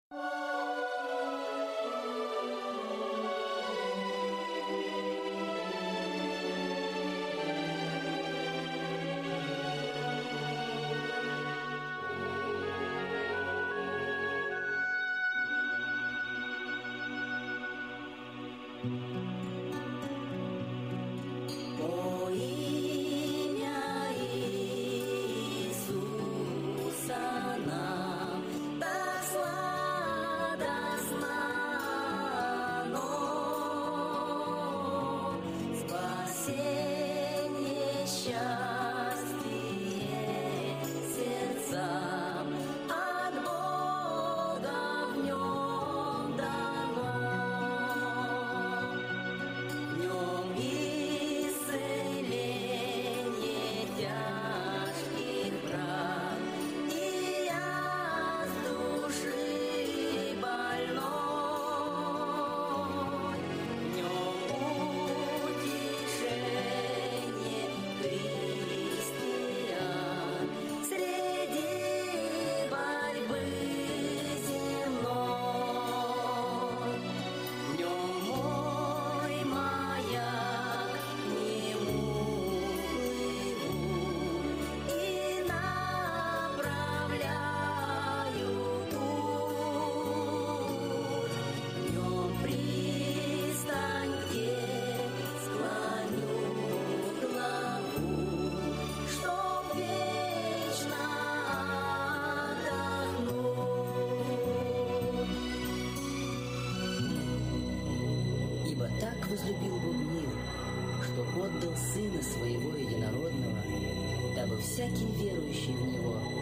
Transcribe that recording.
О имя Иисуса нам так сладостно, спасение, счастье сердцам от Бога в нем дано. В нем исцеление тяжких ран, и я с души больной. В нем утешение христиан среди борьбы земной. В нем мой маяк, к нему плыву и направляю путь. В нем пристань, где склоню главу, чтоб вечно отдохнуть. Ибо так возлюбил Бог мир, что отдал Сына Своего Единородного, дабы всякий верующий в Него